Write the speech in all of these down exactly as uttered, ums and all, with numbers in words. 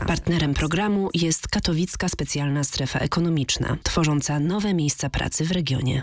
Partnerem programu jest Katowicka Specjalna Strefa Ekonomiczna, tworząca nowe miejsca pracy w regionie.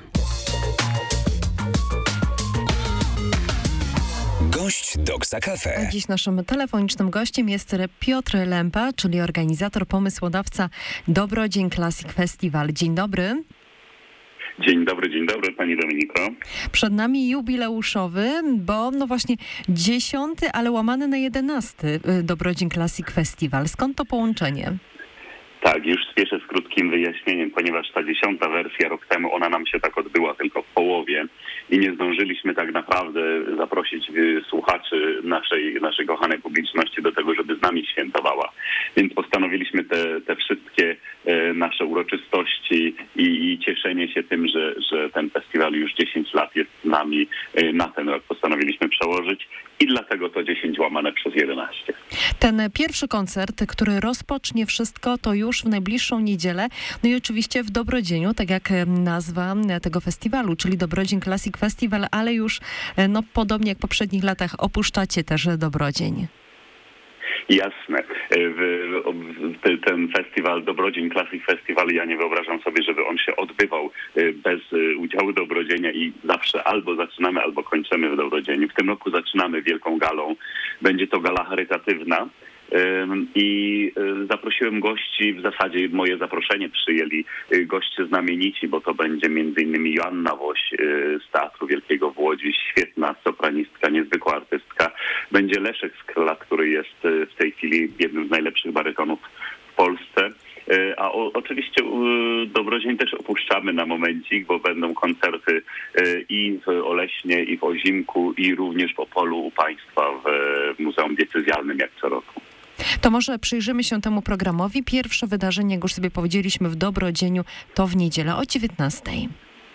Gość Doksa Cafe. Dziś naszym telefonicznym gościem jest Piotr Lempa, czyli organizator, pomysłodawca Dobrodzień Classic Festival. Dzień dobry. Dzień dobry, dzień dobry Pani Dominiko. Przed nami jubileuszowy, bo no właśnie dziesiąty, ale łamany na jedenasty Dobrodzień Classic Festival. Skąd to połączenie? Tak, już spieszę z krótkim wyjaśnieniem, ponieważ ta dziesiąta wersja rok temu, ona nam się tak odbyła tylko w połowie i nie zdążyliśmy tak naprawdę zaprosić słuchaczy naszej, naszej kochanej publiczności do tego, żeby z nami świętowała. Więc postanowiliśmy te, te wszystkie e, nasze uroczystości i, i cieszenie się tym, że, że ten festiwal już dziesięć lat jest z nami, e, na ten rok postanowiliśmy przełożyć i dlatego to dziesięć łamane przez jedenaście. Ten pierwszy koncert, który rozpocznie wszystko, to już w najbliższą niedzielę. No i oczywiście w Dobrodzieniu, tak jak nazwa tego festiwalu, czyli Dobrodzień Classic Festival, ale już no podobnie jak w poprzednich latach opuszczacie też Dobrodzień. Jasne. Ten festiwal, Dobrodzień Classic Festival, ja nie wyobrażam sobie, żeby on się odbywał bez udziału Dobrodzienia i zawsze albo zaczynamy, albo kończymy w Dobrodzieniu. W tym roku zaczynamy wielką galą. Będzie to gala charytatywna. I zaprosiłem gości, w zasadzie moje zaproszenie przyjęli goście znamienici, bo to będzie między innymi Joanna Woś z Teatru Wielkiego w Łodzi, świetna sopranistka, niezwykła artystka. Będzie Leszek Skrzela, który jest w tej chwili jednym z najlepszych barytonów w Polsce. A o, oczywiście Dobrodzień też opuszczamy na momencik, bo będą koncerty i w Oleśnie, i w Ozimku, i również w Opolu u Państwa w Muzeum Diecezjalnym jak co roku. To może przyjrzymy się temu programowi. Pierwsze wydarzenie, jak już sobie powiedzieliśmy, w Dobrodzieniu to w niedzielę o dziewiętnastej.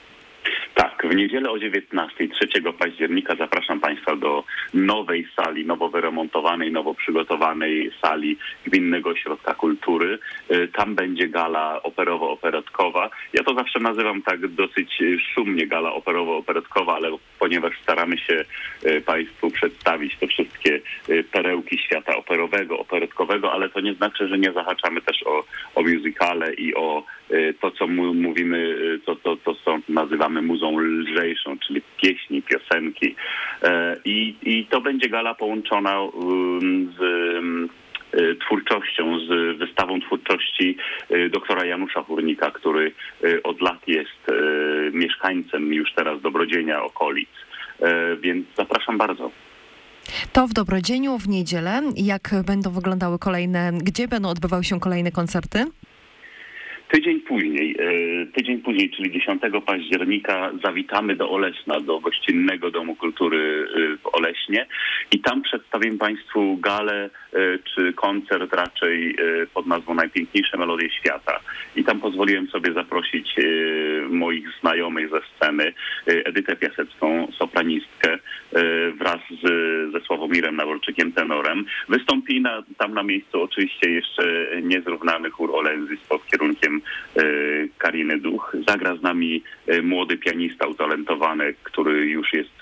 Tak, w niedzielę o dziewiętnastej, trzeciego października zapraszam Państwa do nowej sali, nowo wyremontowanej, nowo przygotowanej sali Gminnego Ośrodka Kultury. Tam będzie gala operowo-operetkowa. Ja to zawsze nazywam tak dosyć szumnie gala operowo-operetkowa, ale ponieważ staramy się Państwu przedstawić te wszystkie perełki świata operowego, operetkowego, ale to nie znaczy, że nie zahaczamy też o, o musicale i o to, co mówimy, to, to, to co nazywamy muzą lżejszą, czyli pieśni, piosenki. I, i to będzie gala połączona z twórczością, z wystawą twórczości doktora Janusza Hurnika, który od lat jest mieszkańcem już teraz Dobrodzienia, okolic. Więc zapraszam bardzo. To w Dobrodzieniu w niedzielę. Jak będą wyglądały kolejne, gdzie będą odbywały się kolejne koncerty? Tydzień później, tydzień później, czyli dziesiątego października zawitamy do Oleszna, do Gościnnego Domu Kultury w Oleśnie i tam przedstawimy Państwu galę czy koncert raczej pod nazwą Najpiękniejsze melodie świata. I tam pozwoliłem sobie zaprosić moich znajomych ze sceny, Edytę Piasecką, sopranistkę, wraz z, ze Sławomirem Naworczykiem, tenorem. Wystąpi na, tam na miejscu oczywiście jeszcze niezrównany chór Olenzis pod kierunkiem Kariny Duch. Zagra z nami młody pianista utalentowany, który już jest,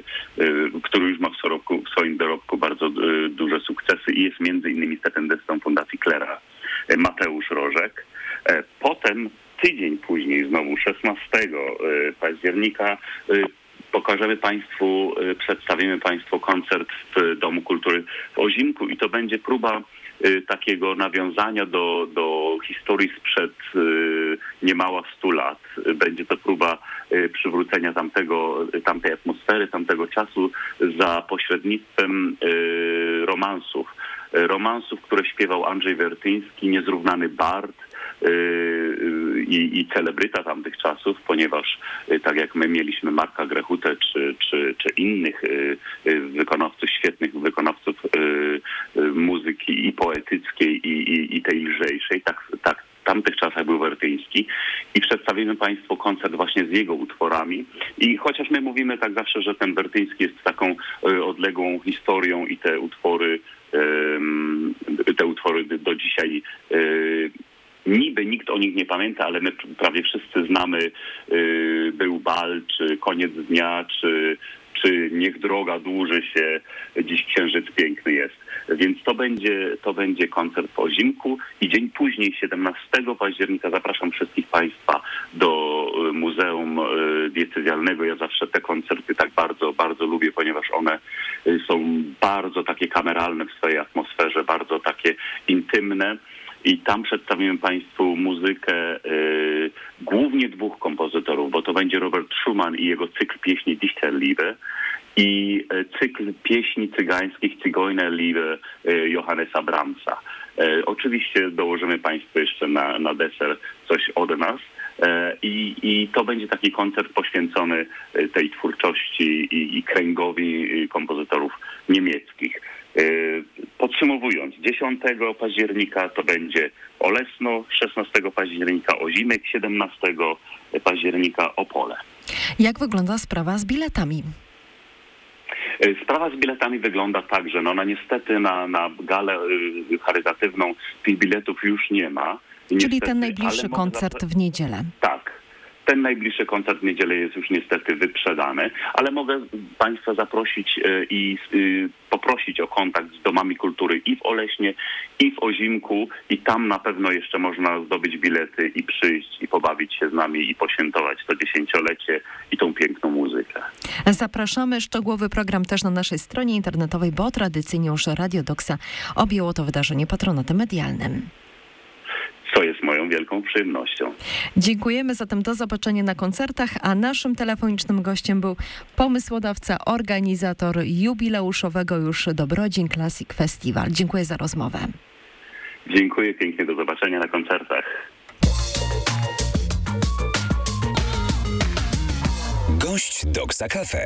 który już ma w, sorobku, w swoim dorobku bardzo duże sukcesy i jest między innymi stipendystą Fundacji Klera, Mateusz Rożek. Potem tydzień później, znowu szesnastego października, pokażemy Państwu, przedstawimy Państwu koncert w Domu Kultury w Ozimku i to będzie próba takiego nawiązania do, do historii sprzed niemała stu lat. Będzie to próba przywrócenia tamtego, tamtej atmosfery, tamtego czasu za pośrednictwem romansów. Romansów, które śpiewał Andrzej Wertyński, niezrównany bard, i, i celebryta tamtych czasów, ponieważ tak jak my mieliśmy Marka Grechutę czy, czy, czy innych wykonawców, świetnych wykonawców muzyki i poetyckiej i, i, i tej lżejszej, tak, tak w tamtych czasach był Wertyński i przedstawimy Państwu koncert właśnie z jego utworami. I chociaż my mówimy tak zawsze, że ten Wertyński jest taką odległą historią i te utwory, te utwory do dzisiaj niby nikt o nich nie pamięta, ale my prawie wszyscy znamy y, Był bal, czy Koniec dnia, czy, czy Niech droga dłuży się, Dziś księżyc piękny jest. Więc to będzie, to będzie koncert w Ozimku i dzień później, siedemnastego października, zapraszam wszystkich Państwa do Muzeum Diecezjalnego. Ja zawsze te koncerty tak bardzo, bardzo lubię, ponieważ one są bardzo takie kameralne w swojej atmosferze, bardzo takie intymne. I tam przedstawimy Państwu muzykę y, głównie dwóch kompozytorów, bo to będzie Robert Schumann i jego cykl pieśni Dichterliebe i y, cykl pieśni cygańskich Zigeunerliebe y, Johannesa Brahmsa. Y, oczywiście dołożymy Państwu jeszcze na, na deser coś od nas. I, I to będzie taki koncert poświęcony tej twórczości i, i kręgowi kompozytorów niemieckich. Podsumowując, dziesiątego października to będzie Olesno, szesnastego października Ozimek, siedemnastego października Opole. Jak wygląda sprawa z biletami? Sprawa z biletami wygląda tak, że no, no niestety na, na galę y, charytatywną tych biletów już nie ma. Niestety, czyli ten najbliższy koncert w niedzielę. Tak. Ten najbliższy koncert w niedzielę jest już niestety wyprzedany, ale mogę Państwa zaprosić i poprosić o kontakt z domami kultury i w Oleśnie, i w Ozimku i tam na pewno jeszcze można zdobyć bilety i przyjść i pobawić się z nami i poświętować to dziesięciolecie i tą piękną muzykę. Zapraszamy. Szczegółowy program też na naszej stronie internetowej, bo tradycyjnie już Radio Doksa objęło to wydarzenie patronatem medialnym. Co jest moją wielką przyjemnością. Dziękujemy zatem, do zobaczenia na koncertach, a naszym telefonicznym gościem był pomysłodawca, organizator jubileuszowego już Dobrodzień Classic Festival. Dziękuję za rozmowę. Dziękuję pięknie, do zobaczenia na koncertach. Gość Doksa Cafe.